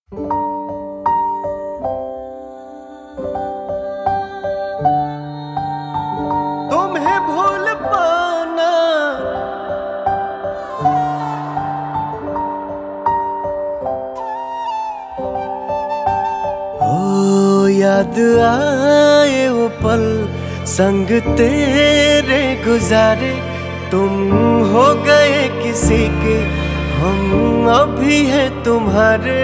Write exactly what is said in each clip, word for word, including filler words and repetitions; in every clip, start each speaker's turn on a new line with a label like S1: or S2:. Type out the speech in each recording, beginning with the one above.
S1: तुम्हें भूल पाना ओ याद आए वो पल संग तेरे गुजारे। तुम हो गए किसी के, हम अभी हैं तुम्हारे।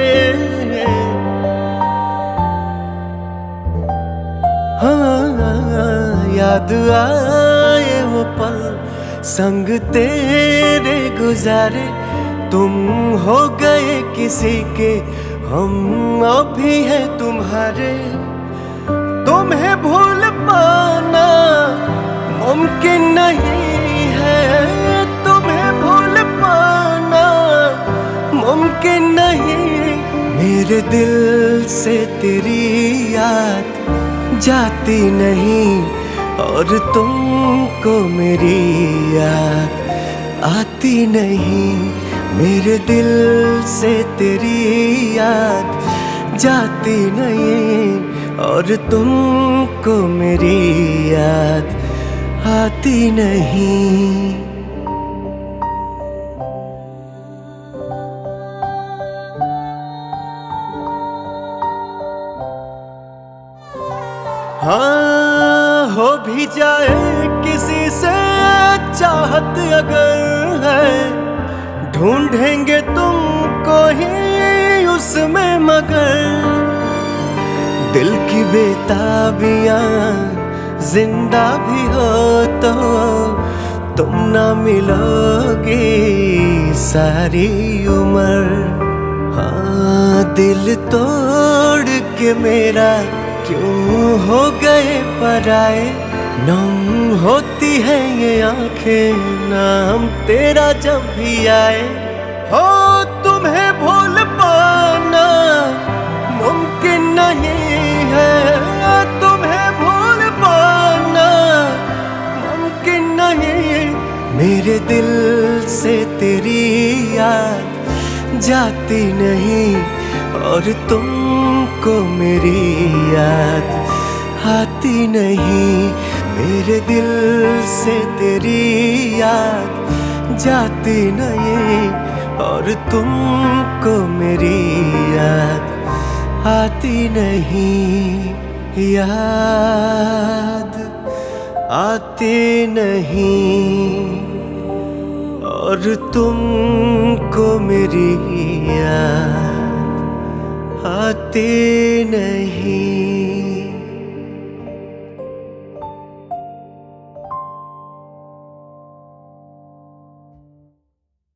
S1: हाँ, याद आए वो पल संग तेरे गुजारे। तुम हो गए किसी के, हम अभी हैं तुम्हारे। तुम्हें भूल पाना मुमकिन नहीं है, तुम्हें भूल पाना मुमकिन नहीं। मेरे दिल से तेरी याद जाती नहीं, और तुमको मेरी याद आती नहीं। मेरे दिल से तेरी याद जाती नहीं, और तुमको मेरी याद आती नहीं। हाँ, हो भी जाए किसी से चाहत अगर है, ढूंढेंगे तुमको ही उसमें। मगर दिल की बेताबियां जिंदा भी हो तो तुम ना मिलोगे सारी उम्र। हाँ, दिल तोड़ के मेरा क्यों हो गए पराए। नम होती है ये आंखें नाम तेरा जब भी आए। हो तुम्हें भूल पाना मुमकिन नहीं है, तुम्हें भूल पाना मुमकिन नहीं। मेरे दिल से तेरी याद जाती नहीं, और तुमको मेरी याद आती नहीं। मेरे दिल से तेरी याद जाती नहीं, और तुमको मेरी याद आती नहीं। याद आती नहीं, और तुमको मेरी याद आती नहीं।